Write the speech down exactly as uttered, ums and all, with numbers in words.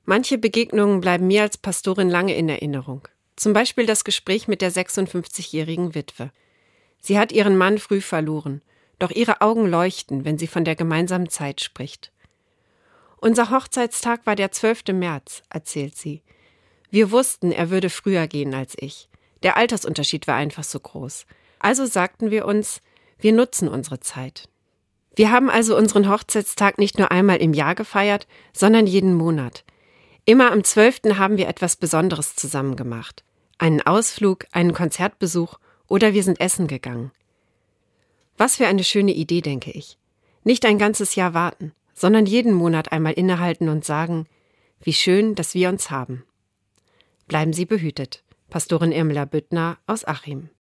Manche Begegnungen bleiben mir als Pastorin lange in Erinnerung. Zum Beispiel das Gespräch mit der sechsundfünfzigjährigen Witwe. Sie hat ihren Mann früh verloren, doch ihre Augen leuchten, wenn sie von der gemeinsamen Zeit spricht. Unser Hochzeitstag war der zwölfte März, erzählt sie. Wir wussten, er würde früher gehen als ich. Der Altersunterschied war einfach so groß. Also sagten wir uns, wir nutzen unsere Zeit. Wir haben also unseren Hochzeitstag nicht nur einmal im Jahr gefeiert, sondern jeden Monat. Immer am zwölften haben wir etwas Besonderes zusammen gemacht. Einen Ausflug, einen Konzertbesuch oder wir sind essen gegangen. Was für eine schöne Idee, denke ich. Nicht ein ganzes Jahr warten, sondern jeden Monat einmal innehalten und sagen, wie schön, dass wir uns haben. Bleiben Sie behütet. Pastorin Irmela Büttner aus Achim.